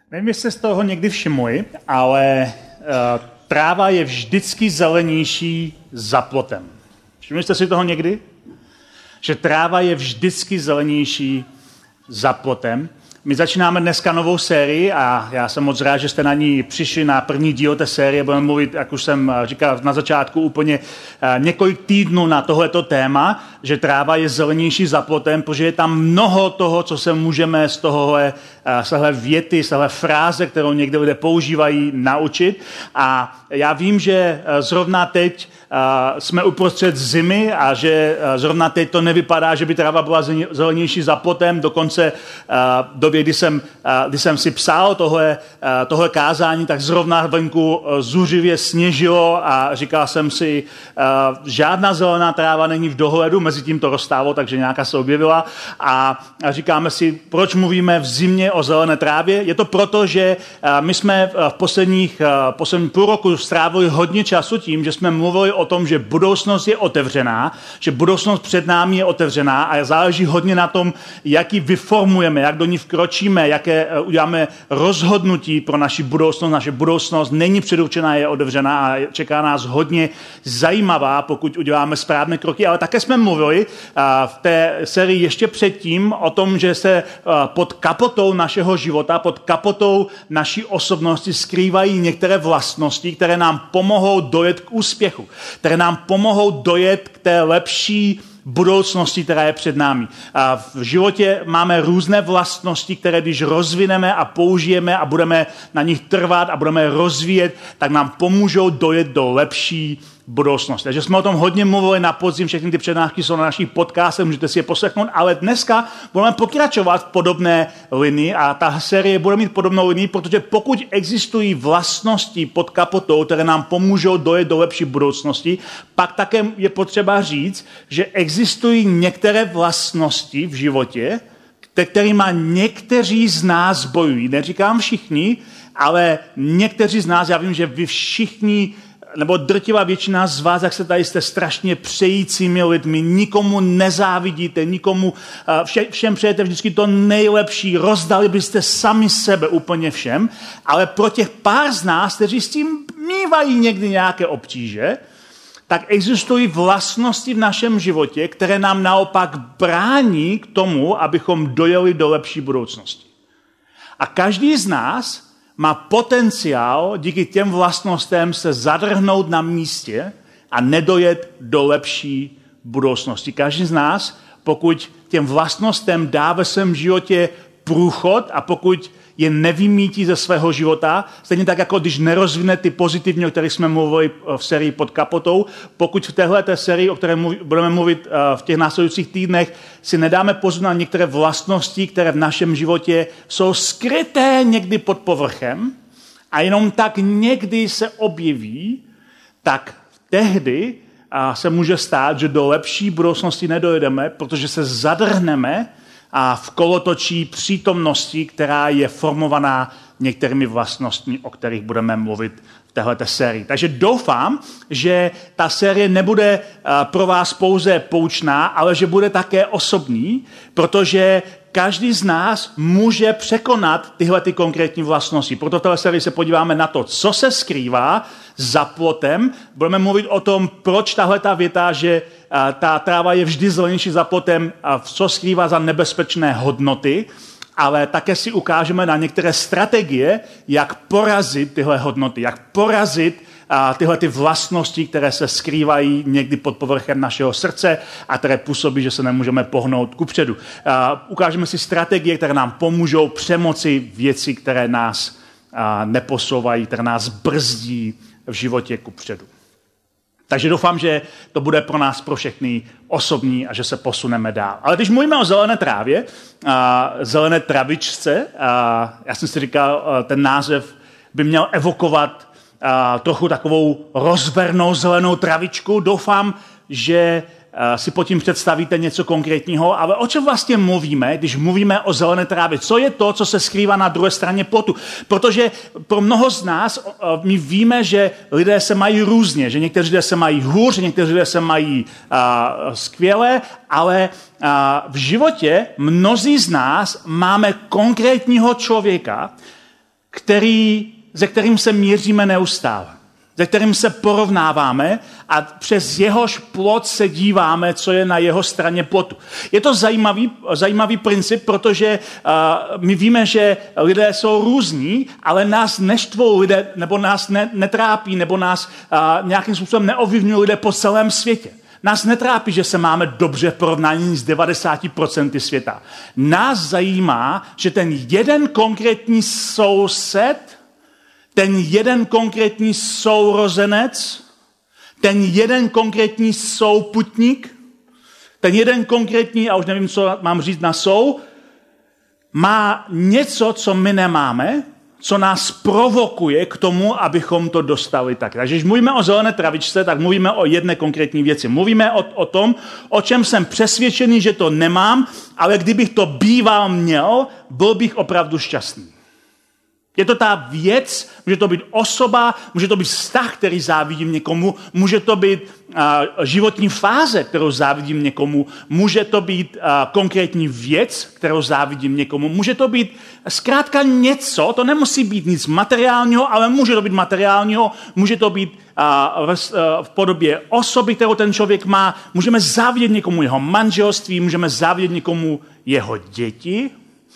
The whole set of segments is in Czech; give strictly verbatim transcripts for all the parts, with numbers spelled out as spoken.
Nevím, jestli jste z toho někdy všimli, ale uh, tráva je vždycky zelenější za plotem. Všimli jste si toho někdy? Že tráva je vždycky zelenější za plotem. My začínáme dneska novou sérii a já jsem moc rád, že jste na ní přišli na první díl té série. Budeme mluvit, jak už jsem říkal na začátku, úplně několik týdnů na tohleto téma, že tráva je zelenější za plotem, protože je tam mnoho toho, co se můžeme z tohohle, z téhle věty, z téhle fráze, kterou někde lidé používají, naučit. A já vím, že zrovna teď jsme uprostřed zimy a že zrovna teď to nevypadá, že by tráva byla zelenější za plotem, dokonce v době, kdy jsem, kdy jsem si psal tohle, tohle kázání, tak zrovna venku zuřivě sněžilo a říkal jsem si, žádná zelená tráva není v dohledu, mezi tím to roztálo, takže nějaká se objevila a říkáme si, proč mluvíme v zimě o zelené trávě? Je to proto, že my jsme v posledních, posledních půl roku strávili hodně času tím, že jsme mluvili o tom, že budoucnost je otevřená, že budoucnost před námi je otevřená a záleží hodně na tom, jak ji vyformujeme, jak do ní vkročíme, jaké uděláme rozhodnutí pro naši budoucnost. Naše budoucnost není předurčená, je otevřená a čeká nás hodně zajímavá, pokud uděláme správné kroky, ale také jsme mluvili v té sérii ještě předtím o tom, že se pod kapotou našeho života, pod kapotou naší osobnosti skrývají některé vlastnosti, které nám pomohou dojet k úspěchu, které nám pomohou dojet k té lepší budoucnosti, která je před námi. A v životě máme různé vlastnosti, které když rozvineme a použijeme a budeme na nich trvat a budeme rozvíjet, tak nám pomůžou dojet do lepší budoucnosti. Takže jsme o tom hodně mluvili na podzim, všechny ty přednášky jsou na našich podcastech, můžete si je poslechnout, ale dneska budeme pokračovat v podobné linii a ta série bude mít podobnou linii, protože pokud existují vlastnosti pod kapotou, které nám pomůžou dojet do lepší budoucnosti, pak také je potřeba říct, že existují některé vlastnosti v životě, kterými někteří z nás bojují. Neříkám všichni, ale někteří z nás, já vím, že vy všichni nebo drtivá většina z vás, jak se tady jste strašně přejícími lidmi, nikomu nezávidíte, nikomu, vše, všem přejete vždycky to nejlepší, rozdali byste sami sebe úplně všem, ale pro těch pár z nás, kteří s tím mívají někdy nějaké obtíže, tak existují vlastnosti v našem životě, které nám naopak brání k tomu, abychom dojeli do lepší budoucnosti. A každý z nás má potenciál díky těm vlastnostem se zadrhnout na místě a nedojet do lepší budoucnosti. Každý z nás, pokud těm vlastnostem dá ve svém životě průchod a pokud je nevymítí ze svého života, stejně tak, jako když nerozvine ty pozitivní, o kterých jsme mluvili v sérii pod kapotou, pokud v téhleté sérii, o které mluví, budeme mluvit v těch následujících týdnech, si nedáme pozor na některé vlastnosti, které v našem životě jsou skryté někdy pod povrchem a jenom tak někdy se objeví, tak tehdy se může stát, že do lepší budoucnosti nedojedeme, protože se zadrhneme a v kolotočí přítomnosti, která je formovaná některými vlastnostmi, o kterých budeme mluvit v téhleté sérii. Takže doufám, že ta série nebude pro vás pouze poučná, ale že bude také osobní, protože každý z nás může překonat tyhle ty konkrétní vlastnosti. Proto v téhle sérii se podíváme na to, co se skrývá za plotem. Budeme mluvit o tom, proč tahle ta věta, že ta tráva je vždy zelenější za plotem, a co skrývá za nebezpečné hodnoty, ale také si ukážeme na některé strategie, jak porazit tyhle hodnoty, jak porazit a tyhle ty vlastnosti, které se skrývají někdy pod povrchem našeho srdce a které působí, že se nemůžeme pohnout kupředu. A ukážeme si strategie, které nám pomůžou přemoci věci, které nás neposouvají, které nás brzdí v životě kupředu. Takže doufám, že to bude pro nás, pro všechny osobní a že se posuneme dál. Ale když mluvíme o zelené trávě, a zelené travičce, a já jsem si říkal, ten název by měl evokovat a, trochu takovou rozvernou zelenou travičku. Doufám, že si pod tím představíte něco konkrétního, ale o čem vlastně mluvíme, když mluvíme o zelené trávě? Co je to, co se skrývá na druhé straně plotu? Protože pro mnoho z nás my víme, že lidé se mají různě, že někteří lidé se mají hůř, někteří lidé se mají a, skvěle, ale a, v životě mnozí z nás máme konkrétního člověka, který, se kterým se měříme neustále, se kterým se porovnáváme a přes jehož plod se díváme, co je na jeho straně plotu. Je to zajímavý, zajímavý princip, protože uh, my víme, že lidé jsou různí, ale nás neštvou lidé, nebo nás ne, netrápí, nebo nás uh, nějakým způsobem neovlivňují lidé po celém světě. Nás netrápí, že se máme dobře v porovnání s devadesáti procenty světa. Nás zajímá, že ten jeden konkrétní soused, ten jeden konkrétní sourozenec, ten jeden konkrétní souputník, ten jeden konkrétní, a už nevím, co mám říct na sou, má něco, co my nemáme, co nás provokuje k tomu, abychom to dostali tak. Takže když mluvíme o zelené travičce, tak mluvíme o jedné konkrétní věci. Mluvíme o, o tom, o čem jsem přesvědčený, že to nemám, ale kdybych to býval měl, byl bych opravdu šťastný. Je to ta věc, může to být osoba, může to být vztah, který závidím někomu, může to být uh, životní fáze, kterou závidím někomu, může to být uh, konkrétní věc, kterou závidím někomu, může to být zkrátka něco, to nemusí být nic materiálního, ale může to být materiálního, může to být uh, v, uh, v podobě osoby, kterou ten člověk má, můžeme závidět někomu jeho manželství, můžeme závidět někomu jeho děti,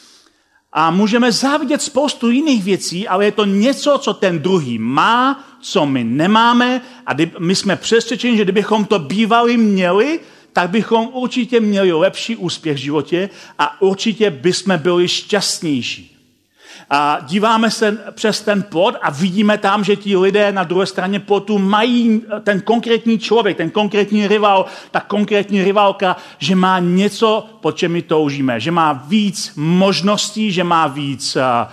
a můžeme závidět spoustu jiných věcí, ale je to něco, co ten druhý má, co my nemáme a my jsme přesvědčeni, že kdybychom to bývali měli, tak bychom určitě měli lepší úspěch v životě a určitě bychom byli šťastnější. A díváme se přes ten plot a vidíme tam, že ti lidé na druhé straně plotu mají ten konkrétní člověk, ten konkrétní rival, ta konkrétní rivalka, že má něco, po čem my toužíme. Že má víc možností, že má víc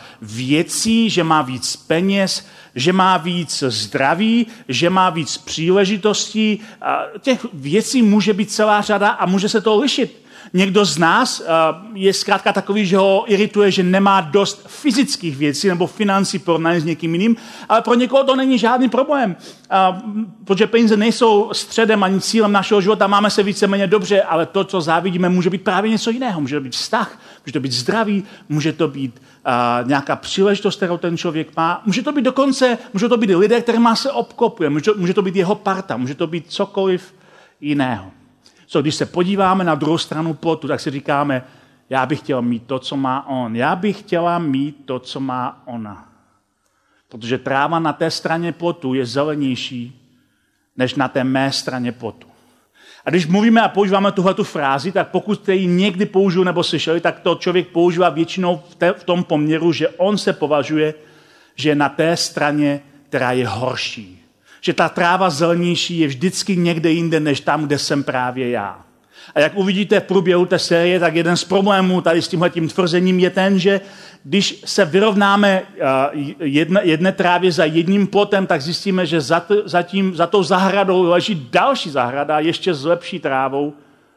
věcí, že má víc peněz, že má víc zdraví, že má víc příležitostí. Těch věcí může být celá řada a může se to lišit. Někdo z nás uh, je zkrátka takový, že ho irituje, že nemá dost fyzických věcí nebo financí porovnaný s někým jiným, ale pro někoho to není žádný problém, uh, protože peníze nejsou středem ani cílem našeho života, máme se víceméně dobře, ale to, co závidíme, může být právě něco jiného. Může to být vztah, může to být zdraví, může to být uh, nějaká příležitost, kterou ten člověk má, může to být dokonce, může to být lidé, kterýma se obklopuje, může, může to být jeho parta, může to být cokoliv jiného. So, když se podíváme na druhou stranu plotu, tak si říkáme, já bych chtěl mít to, co má on. Já bych chtěla mít to, co má ona. Protože tráva na té straně plotu je zelenější, než na té mé straně plotu. A když mluvíme a používáme tuhletu frázi, tak pokud jste ji někdy použil nebo slyšeli, tak to člověk používá většinou v, te, v tom poměru, že on se považuje, že je na té straně, která je horší. Že ta tráva zelenější je vždycky někde jinde, než tam, kde jsem právě já. A jak uvidíte v průběhu té série, tak jeden z problémů tady s tímhletím tvrzením je ten, že když se vyrovnáme jedne, jedné trávě za jedním plotem, tak zjistíme, že za, t, za, tím, za tou zahradou leží další zahrada, ještě s lepší trávou.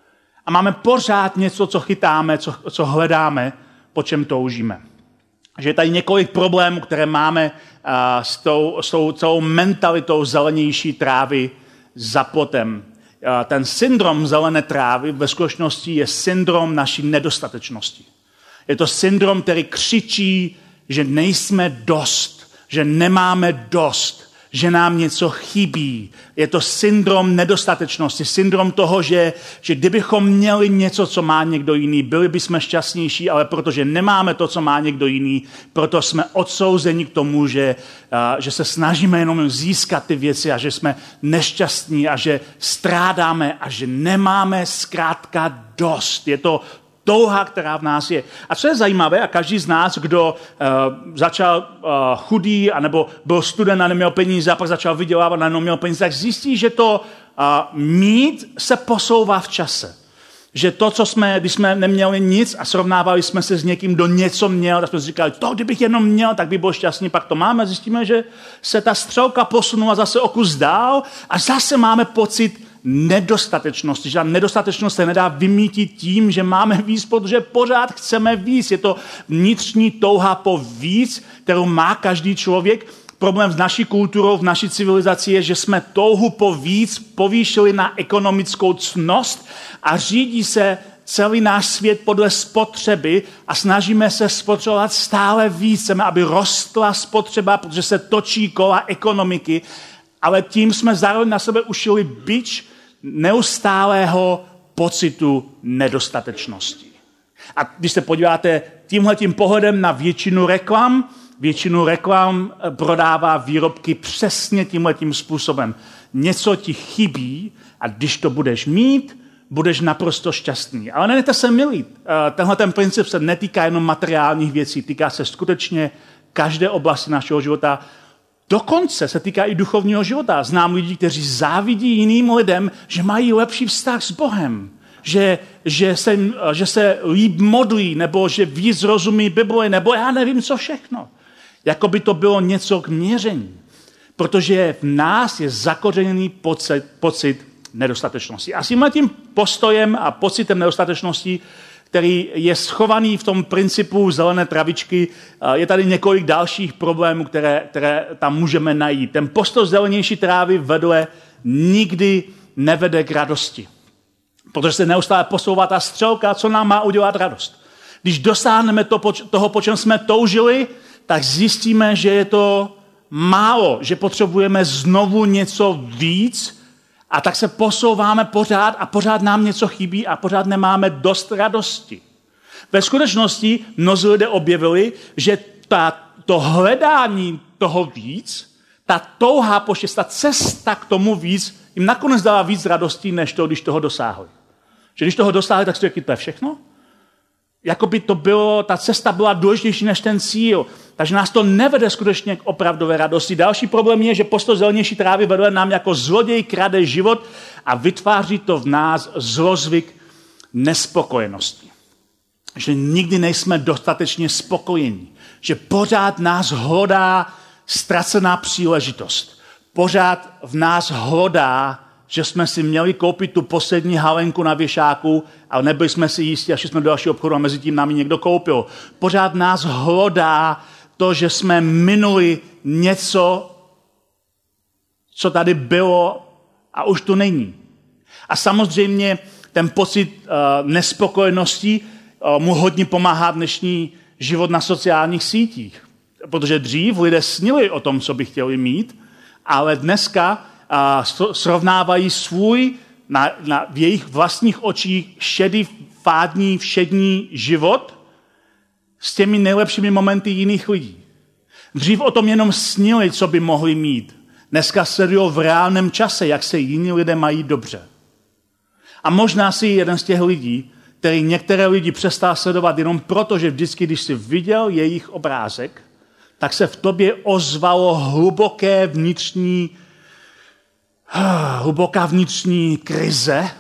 A máme pořád něco, co chytáme, co, co hledáme, po čem toužíme. Že je tady několik problémů, které máme uh, s, tou, s tou celou mentalitou zelenější trávy za plotem. Uh, ten syndrom zelené trávy ve skutečnosti je syndrom naší nedostatečnosti. Je to syndrom, který křičí, že nejsme dost, že nemáme dost, že nám něco chybí. Je to syndrom nedostatečnosti, syndrom toho, že, že kdybychom měli něco, co má někdo jiný, byli bychom šťastnější, ale protože nemáme to, co má někdo jiný, proto jsme odsouzeni k tomu, že, uh, že se snažíme jenom získat ty věci a že jsme nešťastní a že strádáme a že nemáme zkrátka dost. Je to touha, která v nás je. A co je zajímavé, a každý z nás, kdo uh, začal uh, chudý, anebo byl student a neměl peníze a pak začal vydělávat a neměl peníze, tak zjistí, že to uh, mít se posouvá v čase. Že to, co jsme, když jsme neměli nic a srovnávali jsme se s někým, kdo něco měl, tak jsme si říkali, to, kdybych jenom měl, tak by byl šťastný, pak to máme. Zjistíme, že se ta střelka posunula zase o kus dál a zase máme pocit nedostatečnosti. Že ta nedostatečnost se nedá vymítit tím, že máme víc, protože pořád chceme víc. Je to vnitřní touha po víc, kterou má každý člověk. Problém s naší kulturou, v naší civilizaci je, že jsme touhu po víc povýšili na ekonomickou ctnost a řídí se celý náš svět podle spotřeby a snažíme se spotřebovat stále víc. Chceme, aby rostla spotřeba, protože se točí kola ekonomiky, ale tím jsme zároveň na sebe ušili bič neustálého pocitu nedostatečnosti. A když se podíváte tímhletím pohledem na většinu reklam, většinu reklam prodává výrobky přesně tímhletím způsobem. Něco ti chybí a když to budeš mít, budeš naprosto šťastný. Ale nenechte se milit. Tenhle ten princip se netýká jenom materiálních věcí, týká se skutečně každé oblasti našeho života. Dokonce se týká i duchovního života. Znám lidi, kteří závidí jiným lidem, že mají lepší vztah s Bohem. Že, že, se, že se líp modlí, nebo že víc rozumí Bibli, nebo já nevím, co všechno. Jako by to bylo něco k měření. Protože v nás je zakořeněný pocit, pocit nedostatečnosti. A s tím postojem a pocitem nedostatečnosti, který je schovaný v tom principu zelené travičky, je tady několik dalších problémů, které, které tam můžeme najít. Ten postoj zelenější trávy vedle nikdy nevede k radosti. Protože se neustále posouvá ta střelka, co nám má udělat radost. Když dosáhneme to, toho, po čem jsme toužili, tak zjistíme, že je to málo, že potřebujeme znovu něco víc a tak se posouváme pořád a pořád nám něco chybí a pořád nemáme dost radosti. Ve skutečnosti mnozí lidé objevili, že ta, to hledání toho víc, ta touha po ta cesta k tomu víc, jim nakonec dala víc radosti, než to, když toho dosáhli. Že když toho dosáhli, tak si řekli, to je všechno? Jakoby to bylo, ta cesta byla důležitější než ten cíl. Takže nás to nevede skutečně k opravdové radosti. Další problém je, že postoj zelenější trávy vedle nám jako zloděj krade život a vytváří to v nás zlozvyk nespokojenosti. Že nikdy nejsme dostatečně spokojení. Že pořád nás hlodá ztracená příležitost. Pořád v nás hlodá, že jsme si měli koupit tu poslední halenku na věšáku, ale nebyli jsme si jistí, až jsme do dalšího obchodu a mezi tím nám ji někdo koupil. Pořád nás hlodá to, že jsme minuli něco, co tady bylo a už tu není. A samozřejmě ten pocit uh, nespokojenosti uh, mu hodně pomáhá dnešní život na sociálních sítích. Protože dřív lidé snili o tom, co by chtěli mít, ale dneska a srovnávají svůj na, na, v jejich vlastních očích šedý, fádní, všední život s těmi nejlepšími momenty jiných lidí. Dřív o tom jenom snili, co by mohli mít. Dneska sledují v reálném čase, jak se jiní lidé mají dobře. A možná si jeden z těch lidí, který některé lidi přestal sledovat jenom proto, že vždycky, když si viděl jejich obrázek, tak se v tobě ozvalo hluboké vnitřní hluboká vnitřní krize,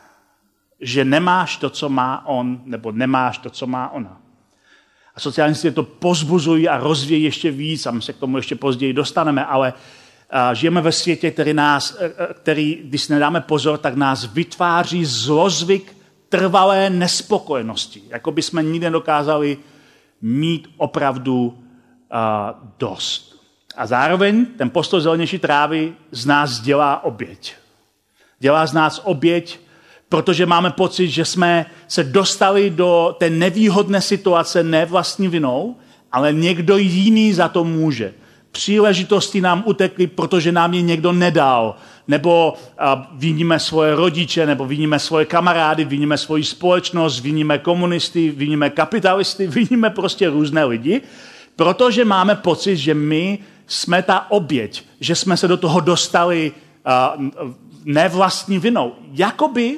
že nemáš to, co má on, nebo nemáš to, co má ona. A sociální sítě to pozbuzují a rozvíjí ještě víc, a my se k tomu ještě později dostaneme, ale žijeme ve světě, který, nás, který, když si nedáme pozor, tak nás vytváří zlozvyk trvalé nespokojenosti. Jako by jsme nikdy nedokázali mít opravdu uh, dost. A zároveň ten postoj zelenější trávy z nás dělá oběť. Dělá z nás oběť, protože máme pocit, že jsme se dostali do té nevýhodné situace ne vlastní vinou, ale někdo jiný za to může. Příležitosti nám utekly, protože nám je někdo nedal. Nebo viníme svoje rodiče, nebo viníme svoje kamarády, viníme svoji společnost, viníme komunisty, viníme kapitalisty, viníme prostě různé lidi, protože máme pocit, že my jsme ta oběť, že jsme se do toho dostali uh, ne vlastní vinou. Jakoby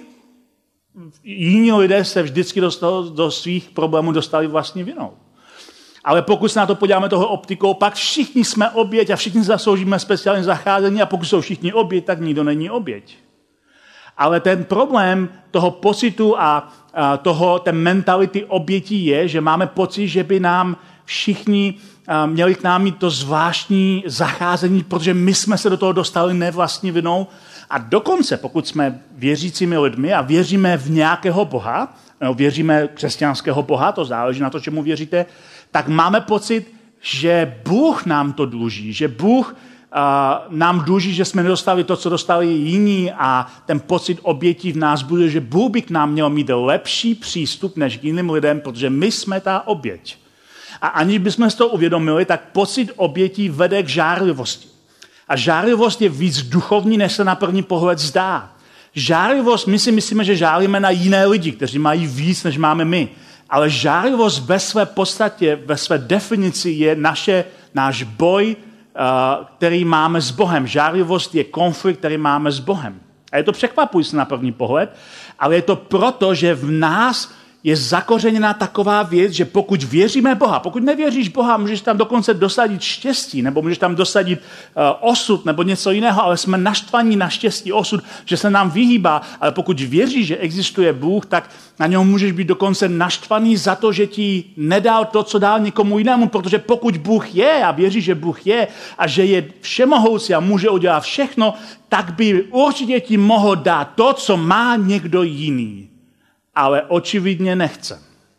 jiní lidé se vždycky do, toho, do svých problémů dostali vlastní vinou. Ale pokud se na to podíváme toho optikou, pak všichni jsme oběť a všichni zasloužíme speciální zacházení a pokud jsou všichni oběť, tak nikdo není oběť. Ale ten problém toho pocitu a, a toho, té mentality obětí je, že máme pocit, že by nám všichni a, měli k nám mít to zvláštní zacházení, protože my jsme se do toho dostali nevlastní vinou. A dokonce, pokud jsme věřícími lidmi a věříme v nějakého Boha, no, věříme křesťanského Boha, to záleží na to, čemu věříte, tak máme pocit, že Bůh nám to dluží, že Bůh nám dluží, že jsme nedostali to, co dostali jiní a ten pocit obětí v nás bude, že Bůh by k nám měl mít lepší přístup než k jiným lidem, protože my jsme ta oběť. A aniž bychom si to uvědomili, tak pocit obětí vede k žárlivosti. A žárlivost je víc duchovní, než se na první pohled zdá. Žárlivost, my si myslíme, že žárlíme na jiné lidi, kteří mají víc, než máme my. Ale žárlivost ve své podstatě, ve své definici je naše, náš boj, který máme s Bohem. Žárlivost je konflikt, který máme s Bohem. A je to překvapující na první pohled, ale je to proto, že v nás je zakořeněná taková věc, že pokud věříme Boha, pokud nevěříš Boha, můžeš tam dokonce dosadit štěstí, nebo můžeš tam dosadit uh, osud, nebo něco jiného, ale jsme naštvaní na štěstí, osud, že se nám vyhýbá. Ale pokud věříš, že existuje Bůh, tak na něho můžeš být dokonce naštvaný za to, že ti nedal to, co dal někomu jinému, protože pokud Bůh je a věříš, že Bůh je a že je všemohoucí a může udělat všechno, tak by určitě ti mohl dát to, co má někdo jiný. Ale očividně nechce.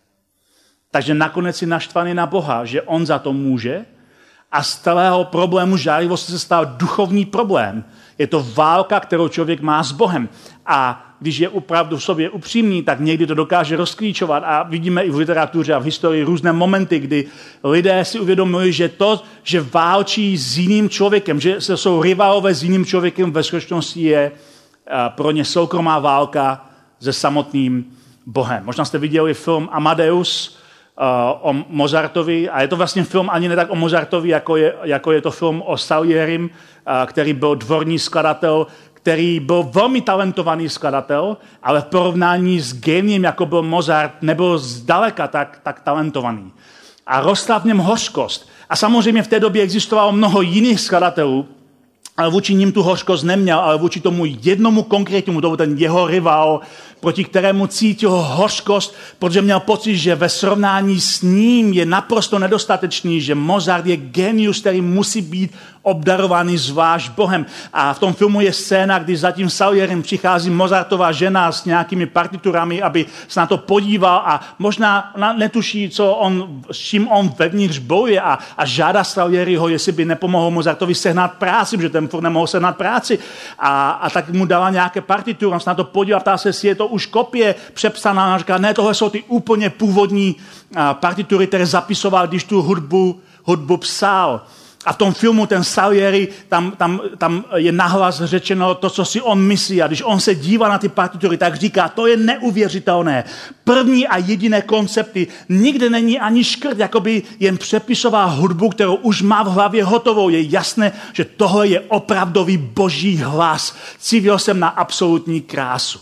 Takže nakonec je naštvaný na Boha, že on za to může a z celého problému žárlivosti se stal duchovní problém. Je to válka, kterou člověk má s Bohem. A když je opravdu v sobě upřímný, tak někdy to dokáže rozklíčovat. A vidíme i v literatuře a v historii různé momenty, kdy lidé si uvědomili, že to, že válčí s jiným člověkem, že jsou rivalové s jiným člověkem, ve skutečnosti je pro ně soukromá válka se samotným Bohem. Možná jste viděli film Amadeus uh, o Mozartovi a je to vlastně film ani ne tak o Mozartovi, jako je, jako je to film o Salierim, uh, který byl dvorní skladatel, který byl velmi talentovaný skladatel, ale v porovnání s géniem, jako byl Mozart, nebyl zdaleka tak, tak talentovaný. A rostla v něm hořkost. A samozřejmě v té době existovalo mnoho jiných skladatelů, ale vůči ním tu hořkost neměl, ale vůči tomu jednomu konkrétnímu, to byl ten jeho rival, proti kterému cítil hořkost, protože měl pocit, že ve srovnání s ním je naprosto nedostatečný, že Mozart je genius, který musí být obdarovaný zvlášť Bohem. A v tom filmu je scéna, kdy za tím Salierem přichází Mozartová žena s nějakými partiturami, aby se na to podíval a možná netuší, co on, s čím on vevnitř bojuje a, a žádá Salieriho, jestli by nepomohl Mozartovi sehnat práci, protože ten furt nemohl sehnat práci. A, a tak mu dala nějaké partitury, on se na to podíval, ptá se, jestli je to už kopie přepsaná, a říká, ne, tohle jsou ty úplně původní partitury, které zapisoval, když tu hudbu, hudbu psal. A v tom filmu ten Salieri, tam, tam, tam je nahlas řečeno to, co si on myslí. A když on se dívá na ty partitury, tak říká, to je neuvěřitelné. První a jediné koncepty. Nikde není ani škrt, jakoby jen přepisoval hudbu, kterou už má v hlavě hotovou. Je jasné, že tohle je opravdový boží hlas. Cítil jsem na absolutní krásu.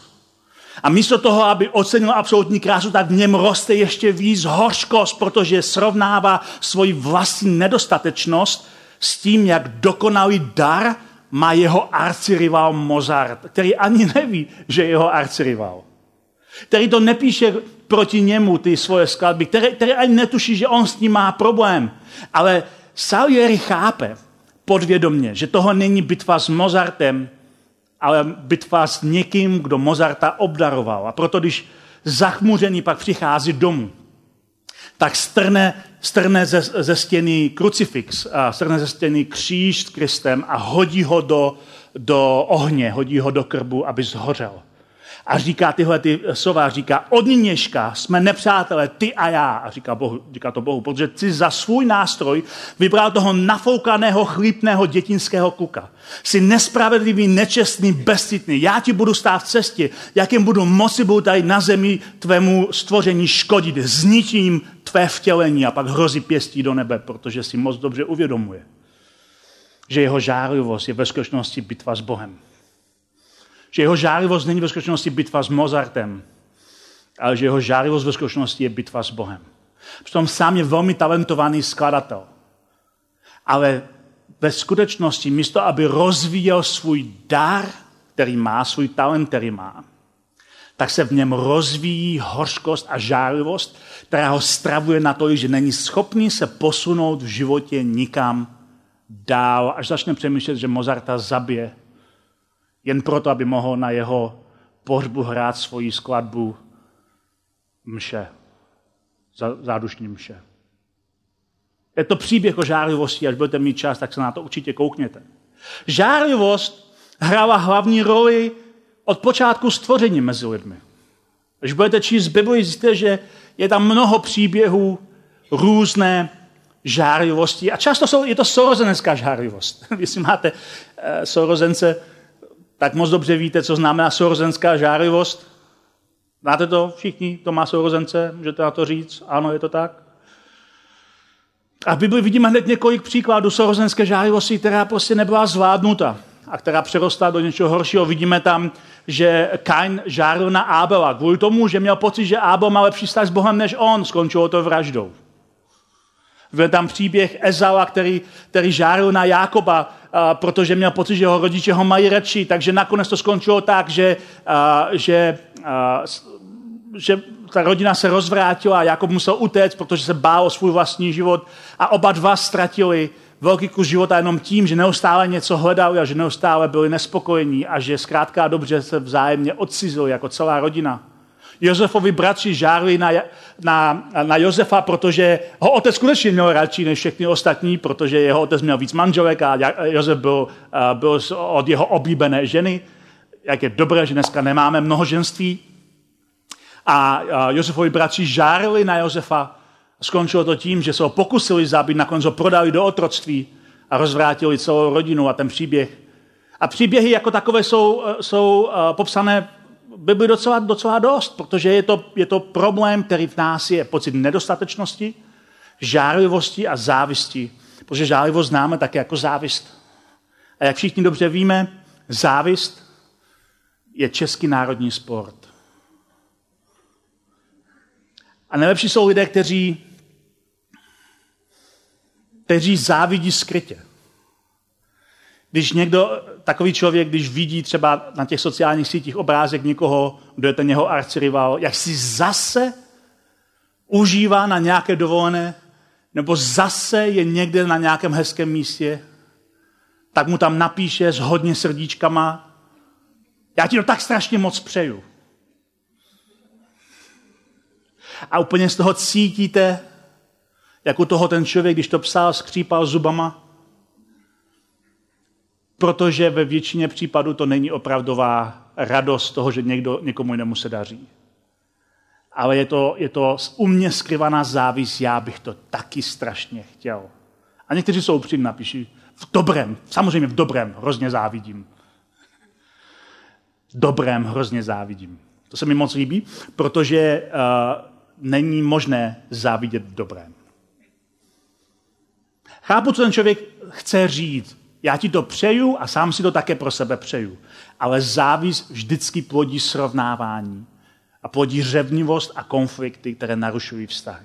A místo toho, aby ocenil absolutní krásu, tak v něm roste ještě víc hořkost, protože srovnává svoji vlastní nedostatečnost s tím, jak dokonalý dar má jeho arcirival Mozart, který ani neví, že je jeho arcirival. Který to nepíše proti němu, ty svoje skladby, který, který ani netuší, že on s ním má problém. Ale Salieri chápe podvědomě, že toho není bitva s Mozartem, ale bitva s někým, kdo Mozarta obdaroval. A proto, když zachmuřený pak přichází domů, tak strne, strne ze, ze stěny krucifix, a strne ze stěny kříž s Kristem a hodí ho do, do ohně, hodí ho do krbu, aby zhořel. A říká tyhle ty slova, říká, od nynějška jsme nepřátelé, ty a já. A říká, Bohu, říká to Bohu, protože jsi za svůj nástroj vybral toho nafoukaného, chlípného dětinského kluka. Jsi nespravedlivý, nečestný, bezcitný. Já ti budu stát v cestě, jakým budu moci budu tady na zemi tvému stvoření škodit. Zničím tvé vtělení a pak hrozí pěstí do nebe, protože si moc dobře uvědomuje, že jeho žárlivost je ve skutečnosti bitva s Bohem. Že jeho žárlivost není ve skutečnosti bitva s Mozartem, ale že jeho žárlivost ve skutečnosti je bitva s Bohem. Přitom sám je velmi talentovaný skladatel. Ale ve skutečnosti místo, aby rozvíjel svůj dar, který má, svůj talent, který má, tak se v něm rozvíjí hořkost a žárlivost, která ho stravuje na to, že není schopný se posunout v životě nikam dál, až začne přemýšlet, že Mozarta zabije, jen proto, aby mohl na jeho pohřbu hrát svoji skladbu mše, zádušní mše. Je to příběh o žárlivosti, až budete mít čas, tak se na to určitě koukněte. Žárlivost hrála hlavní roli od počátku stvoření mezi lidmi. Když budete číst Bibli, zjistíte, že je tam mnoho příběhů různé žárlivosti. A často jsou, je to sourozenecká žárlivost. Když máte uh, sourozence, tak moc dobře víte, co znamená sourozenecká žárlivost. Znáte to všichni, to má sourozence? Můžete na to říct? Ano, je to tak? A v Bibli vidíme hned několik příkladů sourozenské žárlivosti, která prostě nebyla zvládnuta a která přerostla do něčeho horšího. Vidíme tam, že Kain žárlil na Ábela kvůli tomu, že měl pocit, že Ábel má lepší vztah s Bohem než on. Skončilo to vraždou. Byl tam příběh Ezaua, který, který žárlil na Jákoba, a, protože měl pocit, že jeho rodiče ho mají radši. Takže nakonec to skončilo tak, že, a, že, a, že ta rodina se rozvrátila a Jákob musel utéct, protože se bál o svůj vlastní život. A oba dva ztratili velký kus života jenom tím, že neustále něco hledali a že neustále byli nespokojení a že zkrátka dobře se vzájemně odcizili jako celá rodina. Josefovi bratři žárli na, na, na Josefa, protože ho otec skutečně měl radši než všechny ostatní, protože jeho otec měl víc manželek a Josef byl, byl od jeho oblíbené ženy. Jak je dobré, že dneska nemáme mnohoženství. A Josefovi bratři žárli na Josefa. Skončilo to tím, že se ho pokusili zabít, nakonec ho prodali do otroctví a rozvrátili celou rodinu a ten příběh. A příběhy jako takové jsou, jsou popsané by bylo docela, docela dost, protože je to, je to problém, který v nás je pocit nedostatečnosti, žárlivosti a závisti. Protože žárlivost známe také jako závist. A jak všichni dobře víme, závist je český národní sport. A nejlepší jsou lidé, kteří, kteří závidí skrytě. Když někdo, takový člověk, když vidí třeba na těch sociálních sítích obrázek někoho, kdo je ten jeho arcirival, jak si zase užívá na nějaké dovolené, nebo zase je někde na nějakém hezkém místě, tak mu tam napíše s hodně srdíčkama, já ti to tak strašně moc přeju. A úplně z toho cítíte, jak u toho ten člověk, když to psal, skřípal zubama, protože ve většině případů to není opravdová radost toho, že někdo, někomu jinému se daří. Ale je to, je to u mě skryvaná závist, já bych to taky strašně chtěl. A někteří jsou upřímní, napíší, v dobrém, samozřejmě v dobrém, hrozně závidím. V dobrém hrozně závidím. To se mi moc líbí, protože uh, není možné závidět v dobrém. Chápu, co ten člověk chce říct. Já ti to přeju a sám si to také pro sebe přeju. Ale závist vždycky plodí srovnávání a plodí řevnivost a konflikty, které narušují vztahy.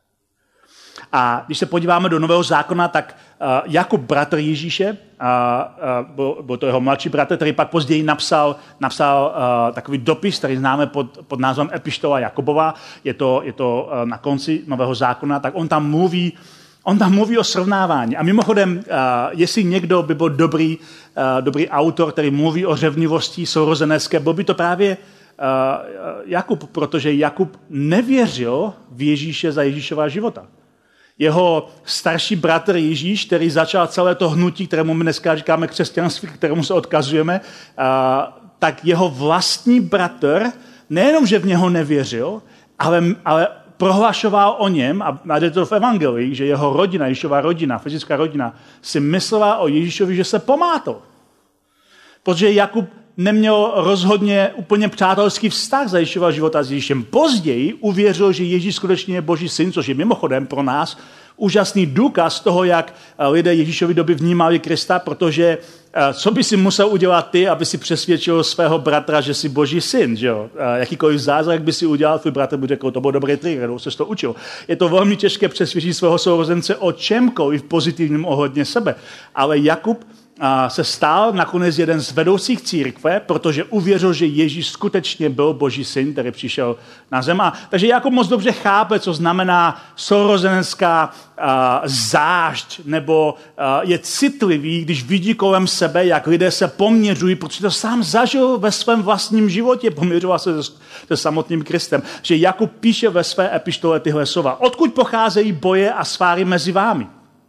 A když se podíváme do Nového zákona, tak uh, Jakub, bratr Ježíše, uh, uh, byl, byl to jeho mladší bratr, který pak později napsal, napsal uh, takový dopis, který známe pod, pod názvem Epištola Jakobova, je to, je to uh, na konci Nového zákona, tak on tam mluví On tam mluví o srovnávání. A mimochodem, uh, jestli někdo by byl dobrý, uh, dobrý autor, který mluví o řevnivosti sourozenecké, byl by to právě uh, Jakub, protože Jakub nevěřil v Ježíše za Ježíšova života. Jeho starší bratr Ježíš, který začal celé to hnutí, kterému my dneska říkáme křesťanství, kterému se odkazujeme, uh, tak jeho vlastní bratr nejenom, že v něho nevěřil, ale, ale prohlašoval o něm, a najde to v evangelii, že jeho rodina, Ježíšova rodina, fyzická rodina, si myslela o Ježíšovi, že se pomátl. Protože Jakub neměl rozhodně úplně přátelský vztah za Ježíšova života s Ježíšem. Později uvěřil, že Ježíš skutečně je Boží syn, což je mimochodem pro nás úžasný důkaz toho, jak lidé Ježíšovi doby vnímali Krista, protože co by si musel udělat ty, aby si přesvědčil svého bratra, že jsi Boží syn, že jo? Jakýkoliv zázrak by si udělal, tvůj bratr by řekl, to byl dobrý trik, kdo se to učil. Je to velmi těžké přesvědčit svého sourozence o čemkoliv pozitivním ohledně sebe. Ale Jakub se stal nakonec jeden z vedoucích církve, protože uvěřil, že Ježíš skutečně byl Boží syn, který přišel na zem. A, takže Jakub moc dobře chápe, co znamená sourozenecká uh, zášť, nebo uh, je citlivý, když vidí kolem sebe, jak lidé se poměřují, protože to sám zažil ve svém vlastním životě, poměřoval se se, se samotným Kristem. Že Jakub píše ve své epištole tyhle slova. Odkud pocházejí boje a sváry mezi vámi?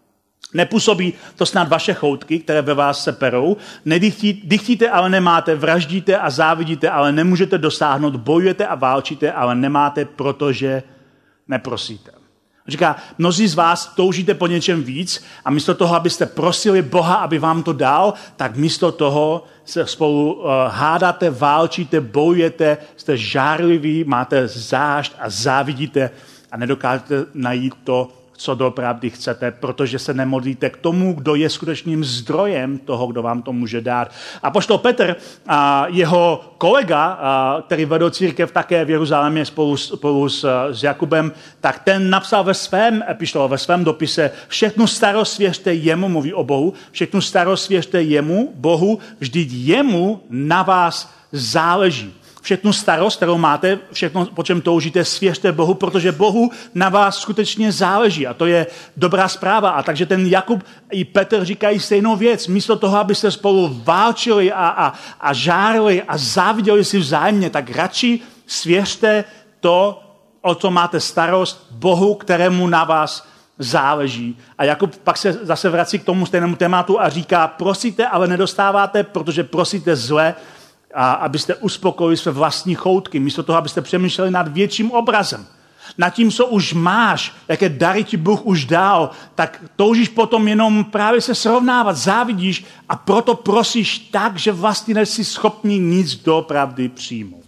Nepůsobí to snad vaše choutky, které ve vás se perou. Dychtíte, ale nemáte, vraždíte a závidíte, ale nemůžete dosáhnout, bojujete a válčíte, ale nemáte, protože neprosíte. Říká, mnozí z vás toužíte po něčem víc a místo toho, abyste prosili Boha, aby vám to dal, tak místo toho se spolu uh, hádáte, válčíte, bojujete, jste žárliví, máte zášť a závidíte a nedokážete najít to, co doopravdy chcete, protože se nemodlíte k tomu, kdo je skutečným zdrojem toho, kdo vám to může dát. Apoštol Petr a jeho kolega, a, který vedl církev také v Jeruzalémě spolu, spolu s, s Jakubem, tak ten napsal ve svém epištole, ve svém dopise, všechnu starost věřte jemu, mluví o Bohu, všechnu starost věřte jemu, Bohu, vždyť jemu na vás záleží. Všechnu starost, kterou máte, všechno, po čem toužíte, svěřte Bohu, protože Bohu na vás skutečně záleží. A to je dobrá zpráva. A takže ten Jakub i Petr říkají stejnou věc. Místo toho, abyste spolu válčili a, a, a žárli a záviděli si vzájemně, tak radši svěřte to, o co máte starost, Bohu, kterému na vás záleží. A Jakub pak se zase vrací k tomu stejnému tématu a říká, prosíte, ale nedostáváte, protože prosíte zle, a abyste uspokojili své vlastní choutky, místo toho, abyste přemýšleli nad větším obrazem. Nad tím, co už máš, jaké dary ti Bůh už dal, tak toužíš potom jenom právě se srovnávat, závidíš a proto prosíš tak, že vlastně nejsi schopný nic doopravdy přijmout.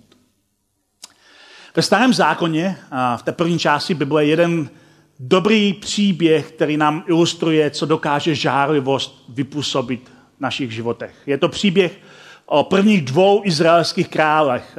Ve Starém zákoně, v té první části Bible, je jeden dobrý příběh, který nám ilustruje, co dokáže žárlivost vypůsobit v našich životech. Je to příběh o prvních dvou izraelských králech,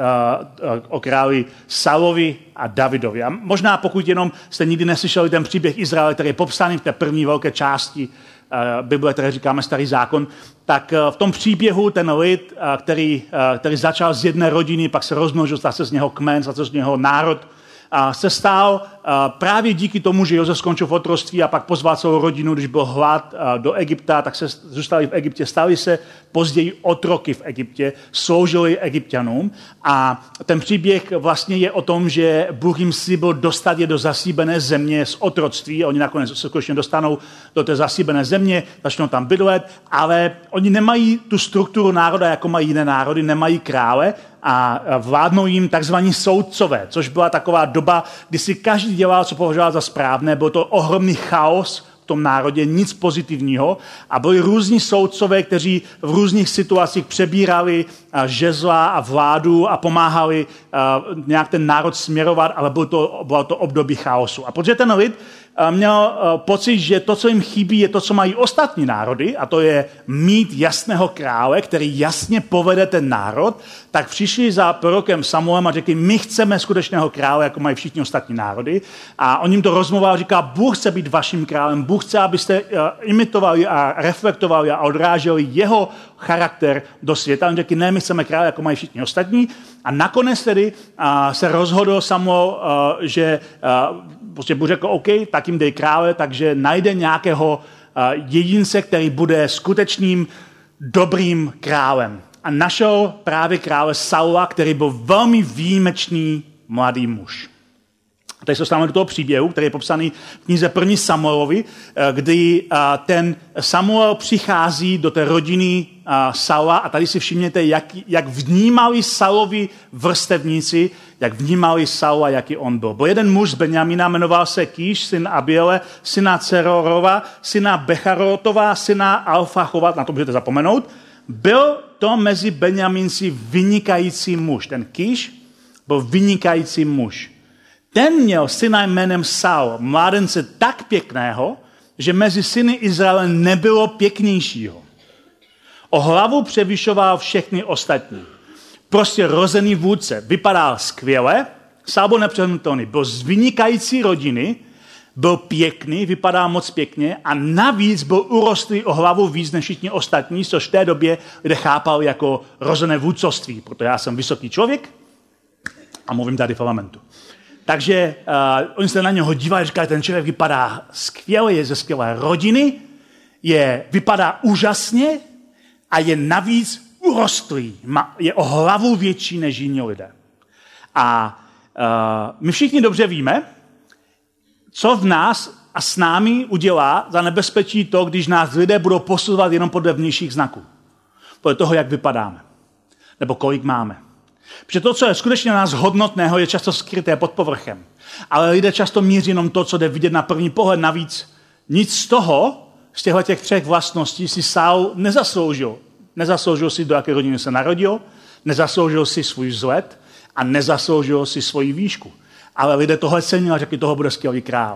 o králi Saulovi a Davidovi. A možná pokud jenom jste nikdy neslyšeli ten příběh Izraele, který je popsaný v té první velké části Bible, které říkáme Starý zákon, tak v tom příběhu ten lid, který, který začal z jedné rodiny, pak se rozmnožil, stal se z něho kmen, stal se z něho národ, se stal právě díky tomu, že Jozef skončil v otroctví a pak pozval celou rodinu, když byl hlad do Egypta, tak se zůstali v Egyptě, stali se později otroky v Egyptě, sloužili Egypťanům a ten příběh vlastně je o tom, že Bůh jim slíbil dostat je do zasíbené země z otroctví, oni nakonec se skutečně dostanou do té zasíbené země, začnou tam bydlet, ale oni nemají tu strukturu národa, jako mají jiné národy, nemají krále a vládnou jim takzvaní soudcové, což byla taková doba, kdy si každý dělal, co považoval za správné, byl to ohromný chaos v tom národě, nic pozitivního a byli různí soudcové, kteří v různých situacích přebírali žezla a vládu a pomáhali nějak ten národ směrovat, ale bylo to, bylo to období chaosu. A protože ten lid měl pocit, že to, co jim chybí, je to, co mají ostatní národy, a to je mít jasného krále, který jasně povede ten národ, tak přišli za prorokem Samuelem a řekli, my chceme skutečného krále, jako mají všichni ostatní národy. A on jim to rozmluval a říká, Bůh chce být vaším králem, Bůh chce, abyste imitovali a reflektovali a odráželi jeho charakter do světa. On řekl, ne, my chceme krále, jako mají všichni ostatní. A nakonec tedy uh, se rozhodl Samuel, uh, že uh, prostě Bůh řekl, OK, tak jim dej krále, takže najde nějakého uh, jedince, který bude skutečným dobrým králem. A našel právě krále Saula, který byl velmi výjimečný mladý muž. Tady se dostáváme do toho příběhu, který je popsaný v knize první Samuelovi, kdy ten Samuel přichází do té rodiny Saula a tady si všimněte, jak, jak vnímali Saulovi vrstevníci, jak vnímali Saula, jaký on byl. Byl jeden muž z Benjamina, jmenoval se Kýš, syn Abiele, syna Cerorova, syna Becharotova, syna Alfachova, na to můžete zapomenout. Byl to mezi Benjaminci vynikající muž. Ten Kýš byl vynikající muž. Ten měl syna jménem Saul, mládence tak pěkného, že mezi syny Izraele nebylo pěknějšího. O hlavu převyšoval všechny ostatní. Prostě rozený vůdce. Vypadal skvěle, Saul byl nepřehnutelný, byl z vynikající rodiny, byl pěkný, vypadal moc pěkně a navíc byl urostlý o hlavu víc než všichni ostatní, což v té době lidé chápal jako rozené vůdcovství, protože já jsem vysoký člověk a mluvím tady v parlamentu. Takže uh, oni se na něho dívali a říkali, ten člověk vypadá skvěle, je ze skvělé rodiny, je, vypadá úžasně a je navíc urostlý. Je o hlavu větší než jiní lidé. A uh, my všichni dobře víme, co v nás a s námi udělá za nebezpečí to, když nás lidé budou posuzovat jenom podle vnějších znaků. Podle toho, jak vypadáme. Nebo kolik máme. Protože to, co je skutečně na nás hodnotného, je často skryté pod povrchem. Ale lidé často míří jenom to, co jde vidět na první pohled. Navíc nic z toho, z těchto těch třech vlastností si Saul nezasloužil. Nezasloužil si, do jaké rodiny se narodil, nezasloužil si svůj vzhled a nezasloužil si svoji výšku. Ale lidé tohle cenili a řekli, toho bude skvělý král.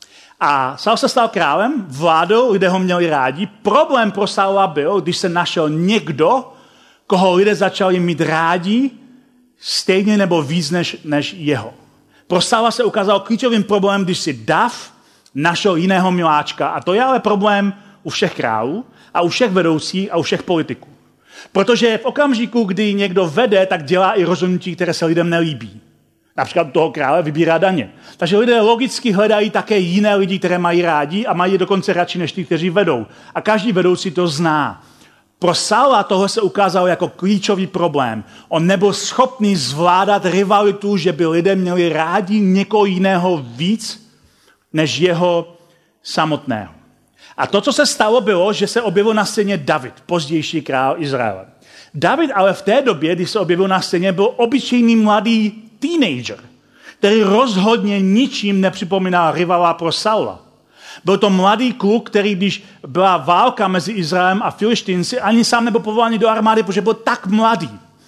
A Saul se stal králem, vládou, lidé ho měli rádi. Problém pro Saula byl, když se našel někdo, koho lidé začali mít rádi, stejně nebo víc než, než jeho. Pro Saula se ukázal klíčovým problémem, když si Dav našel jiného miláčka. A to je ale problém u všech králů a u všech vedoucích a u všech politiků. Protože v okamžiku, kdy někdo vede, tak dělá i rozhodnutí, které se lidem nelíbí. Například toho krále vybírá daně. Takže lidé logicky hledají také jiné lidi, které mají rádi a mají je dokonce radši než ty, kteří vedou. A každý vedoucí to zná. Pro Saula tohle se ukázalo jako klíčový problém. On nebyl schopný zvládat rivalitu, že by lidé měli rádi někoho jiného víc než jeho samotného. A to, co se stalo, bylo, že se objevil na scéně David, pozdější král Izraele. David ale v té době, když se objevil na scéně, byl obyčejný mladý teenager, který rozhodně ničím nepřipomínal rivala pro Saula. Byl to mladý kluk, který, když byla válka mezi Izraelem a Filištínci, ani sám nebyl povolán do armády, protože byl tak mladý.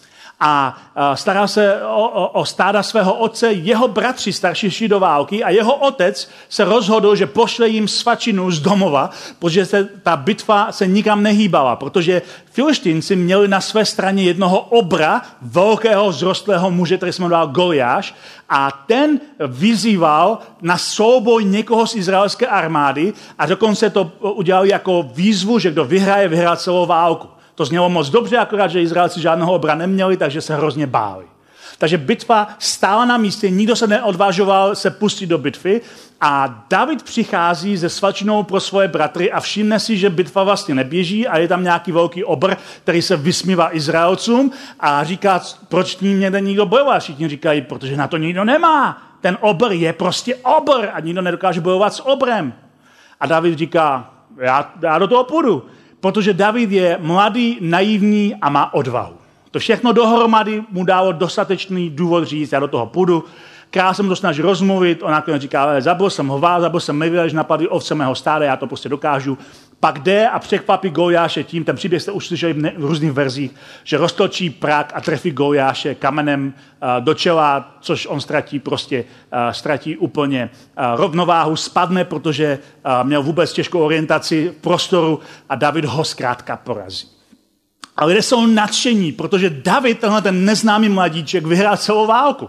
A staral se o, o, o stáda svého otce, jeho bratři starší šli do války a jeho otec se rozhodl, že pošle jim svačinu z domova, protože se, ta bitva se nikam nehýbala, protože Filištínci měli na své straně jednoho obra, velkého vzrostlého muže, který se jmenoval Goliáš, a ten vyzýval na souboj někoho z izraelské armády a dokonce to udělali jako výzvu, že kdo vyhraje, vyhrál celou válku. To znělo moc dobře, akorát, že Izraelci žádného obra neměli, takže se hrozně báli. Takže bitva stála na místě, nikdo se neodvážoval se pustit do bitvy a David přichází se svačinou pro svoje bratry a všimne si, že bitva vlastně neběží a je tam nějaký velký obr, který se vysmívá Izraelcům a říká, proč s ním někde nikdo bojoval. Všichni říkají, protože na to nikdo nemá. Ten obr je prostě obr a nikdo nedokáže bojovat s obrem. A David říká, já, já do toho půjdu. Protože David je mladý, naivní a má odvahu. To všechno dohromady mu dalo dostatečný důvod říct, já do toho půjdu. Král jsem to snažil rozmluvit, on nakonec říká, ale zabil jsem ho vás, zabil jsem Mevila, že napadli ovce mého stáda, já to prostě dokážu. Pak jde a překvapí Goliáše tím, ten příběh jste už slyšeli v, ne, v různých verzích, že roztočí prak a trefí Goliáše kamenem uh, do čela, což on ztratí prostě, uh, ztratí úplně uh, rovnováhu, spadne, protože uh, měl vůbec těžkou orientaci v prostoru a David ho zkrátka porazí. A lidé jsou nadšení, protože David, tenhle ten neznámý mladíček, vyhrál celou válku.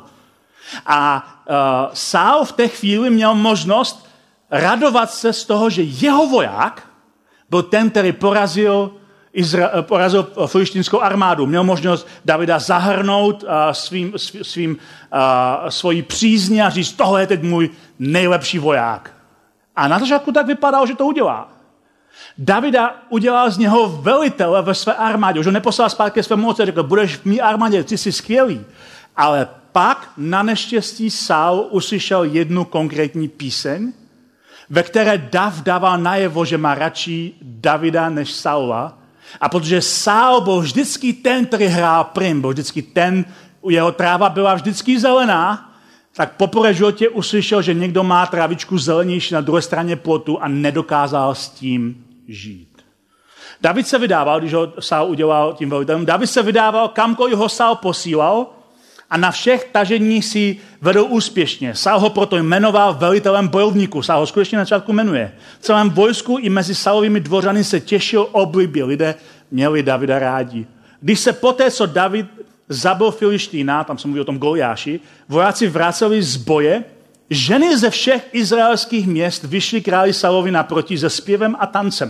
A uh, Saul v té chvíli měl možnost radovat se z toho, že jeho voják byl ten, který porazil, Izra- porazil filištínskou armádu. Měl možnost Davida zahrnout uh, svým, svým, uh, svojí přízní a říct, tohle je teď můj nejlepší voják. A na začátku tak vypadalo, že to udělá. Davida udělal z něho velitele ve své armádě. Už ho neposlal zpátky svému otci a řekl, budeš v mý armádě, ty jsi skvělý. Ale pak na neštěstí Saul uslyšel jednu konkrétní píseň, ve které Dav dával najevo, že má radši Davida než Saula. A protože Saul byl vždycky ten, který hrál prim, byl vždycky ten, jeho tráva byla vždycky zelená, tak poprvé v životě uslyšel, že někdo má trávičku zelenější na druhé straně plotu a nedokázal s tím žít. David se vydával, když ho Saul udělal tím velitelem, David se vydával, kamkoliv ho Saul posílal a na všech taženích si vedl úspěšně. Saul ho proto jmenoval velitelem bojovníků. Saul ho skutečně na začátku jmenuje. V celém vojsku i mezi Saulovými dvořany se těšil oblibě. Lidé měli Davida rádi. Když se poté, co David zabil Filištína, tam se mluví o tom Goliáši, vojáci vraceli z boje, ženy ze všech izraelských měst vyšly králi Saulovi naproti se zpěvem a tancem.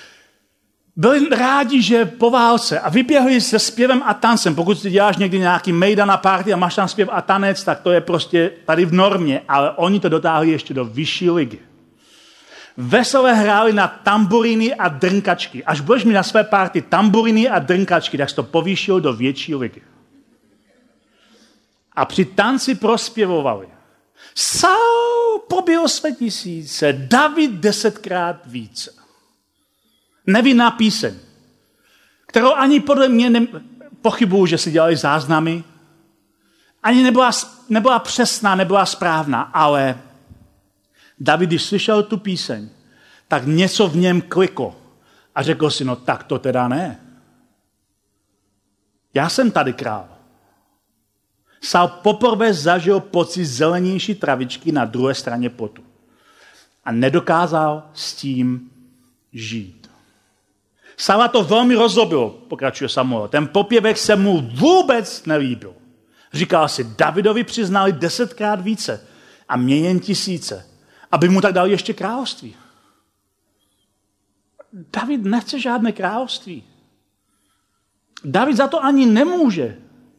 Byli rádi, že po válce a vyběhli se zpěvem a tancem. Pokud si děláš někdy nějaký mejdan na party a máš tam zpěv a tanec, tak to je prostě tady v normě, ale oni to dotáhli ještě do vyšší ligy. Veselé hráli na tamburiny a drnkačky. Až budeš mít na své party tamburiny a drnkačky, tak jsi to povýšil do větší ligy. A při tanci prospěvovali. Saul pobil své tisíce, David desetkrát více. Nevinná píseň, kterou ani podle mě ne, pochybuju, že si dělali záznamy, ani nebyla, nebyla přesná, nebyla správná, ale David, když slyšel tu píseň, tak něco v něm kliklo a řekl si, no tak to teda ne. Já jsem tady král. Saul poprvé zažil pocit zelenější travičky na druhé straně plotu. A nedokázal s tím žít. Saula to velmi rozzobilo, pokračuje Samuel. Ten popěvek se mu vůbec nelíbil. Říkal si, Davidovi přiznali desetkrát více a mě jen tisíce, aby mu tak dal ještě království. David nechce žádné království. David za to ani nemůže.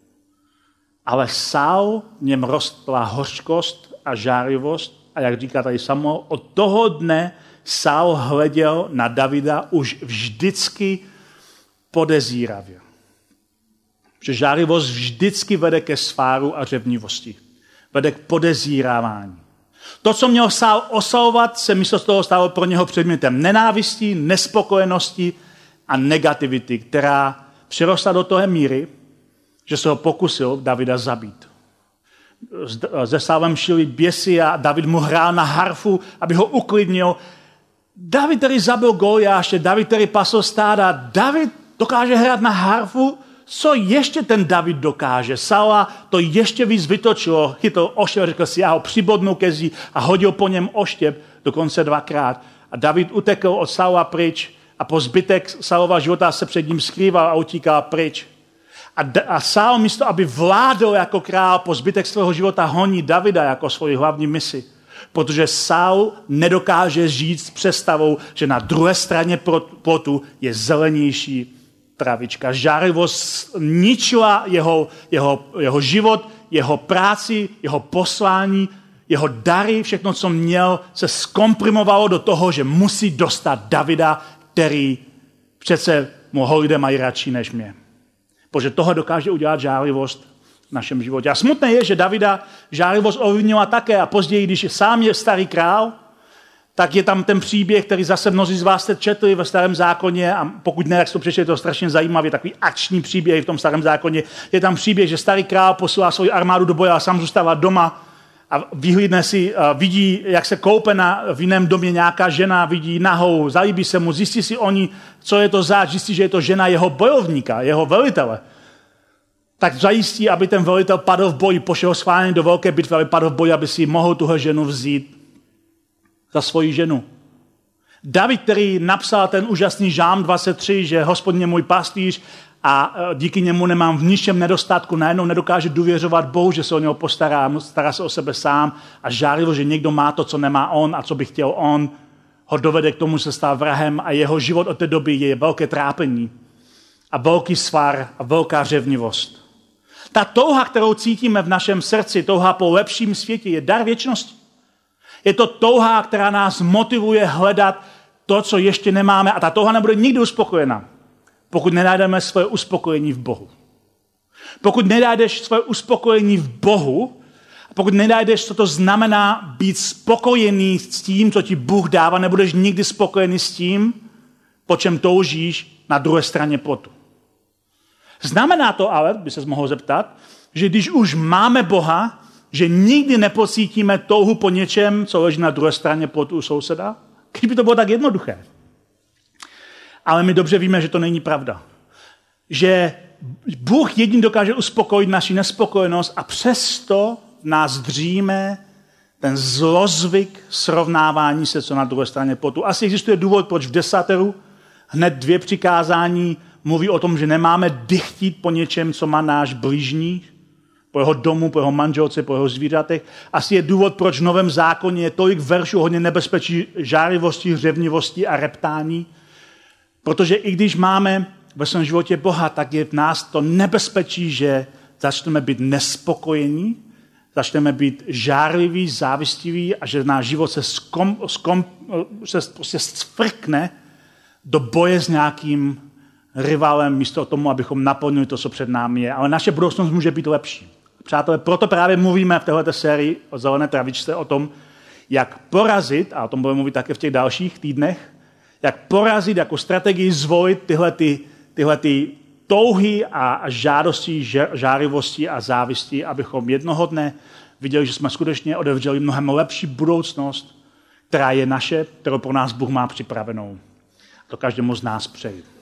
Ale Saul v něm rostla hořkost a žárlivost a jak říká tady Samuel, od toho dne Saul hleděl na Davida už vždycky podezíravě. Že žárlivost vždycky vede ke sváru a řevnivosti. Vede k podezírávání. To, co měl Saul oslavovat, se místo toho stalo pro něho předmětem nenávisti, nespokojenosti a negativity, která přirostla do té míry, že se ho pokusil Davida zabít. Se Saulem šili běsy a David mu hrál na harfu, aby ho uklidnil. David, který zabil Goliáše, David, který pasl stáda, David dokáže hrát na harfu, co ještě ten David dokáže. Saula to ještě víc vytočilo, chytl oštěp, řekl si, já ho přibodnu ke zdi a hodil po něm oštěp, dokonce dvakrát. A David utekl od Saula pryč a po zbytek Saulova života se před ním skrýval a utíkal pryč. A, a Saul místo, aby vládl jako král, po zbytek svého života honí Davida jako svoji hlavní misi. Protože Saul nedokáže žít s představou, že na druhé straně plotu je zelenější travička. Žárlivost ničila jeho, jeho, jeho život, jeho práci, jeho poslání, jeho dary, všechno, co měl, se zkomprimovalo do toho, že musí dostat Davida, který přece mu ho lidé mají radši než mě. Protože toho dokáže udělat žárlivost v našem životě. A smutné je, že Davida žárlivost ovlivnila také a později, když je sám je starý král, tak je tam ten příběh, který zase mnozí z vás jste četli ve Starém zákoně a pokud ne, tak to přečte, je to strašně zajímavý, takový akční příběh v tom Starém zákoně. Je tam příběh, že starý král posílá svou armádu do boje a sám zůstává doma a vyhlídne si, vidí, jak se koupe na, v jiném domě nějaká žena, vidí nahou, zalíbí se mu, zjistí si oni, co je to zač, zjistí, že je to žena jeho bojovníka, jeho velitele. Tak zajistí, aby ten velitel padl v boji, pošel schválně do velké bitvy, aby padl v boji, aby si mohl tuhle ženu vzít za svoji ženu. David, který napsal ten úžasný žálm dvacet tři, že Hospodin je můj pastýř a díky němu nemám v ničem nedostatku, najednou nedokáže důvěřovat Bohu, že se o něho postará, stará se o sebe sám a žárlivo, že někdo má to, co nemá on a co by chtěl on, ho dovede k tomu, že se stal vrahem a jeho život od té doby je velké trápení a velký svar a velká řevnivost. Ta touha, kterou cítíme v našem srdci, touha po lepším světě, je dar věčnosti. Je to touha, která nás motivuje hledat to, co ještě nemáme a ta touha nebude nikdy uspokojena, pokud nenajdeme svoje uspokojení v Bohu. Pokud nenajdeš svoje uspokojení v Bohu, pokud nenajdeš, co to znamená být spokojený s tím, co ti Bůh dává, nebudeš nikdy spokojený s tím, po čem toužíš na druhé straně plotu. Znamená to ale, by ses mohl zeptat, že když už máme Boha, že nikdy nepocítíme touhu po něčem, co leží na druhé straně plotu u souseda? Když by to bylo tak jednoduché. Ale my dobře víme, že to není pravda. Že Bůh jediný dokáže uspokojit naši nespokojenost a přesto v nás dříme ten zlozvyk srovnávání se, co na druhé straně plotu. Asi existuje důvod, proč v desateru hned dvě přikázání mluví o tom, že nemáme dychtit po něčem, co má náš blížní, po jeho domu, po jeho manželce, po jeho zvířatech. Asi je důvod, proč v Novém zákoně je tolik veršů hodně nebezpečí žárlivosti, hřevnivosti a reptání. Protože i když máme ve svém životě Boha, tak je v nás to nebezpečí, že začneme být nespokojení, začneme být žárliví, závistiví a že náš život se, skom, skom, se prostě sfrkne do boje s nějakým rivalem místo tomu, abychom naplnili to, co před námi je. Ale naše budoucnost může být lepší. Přátelé, proto právě mluvíme v této sérii o zelené travičce o tom, jak porazit, a o tom budeme mluvit také v těch dalších týdnech, jak porazit, jako strategii zvolit tyhle, ty, tyhle ty touhy a, a žádosti, žárivosti a závisti, abychom jednoho dne viděli, že jsme skutečně otevřeli mnohem lepší budoucnost, která je naše, kterou pro nás Bůh má připravenou. To každému z nás přeji.